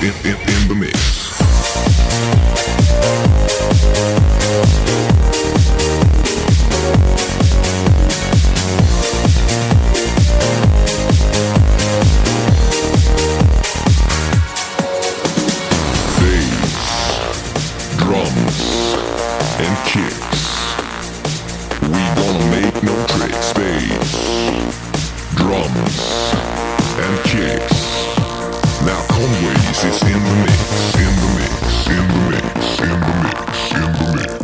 in the mix. And kicks. We gonna make no tricks. Bass, drums, and kicks. Now Conway's is in the mix, in the mix, in the mix, in the mix, in the mix.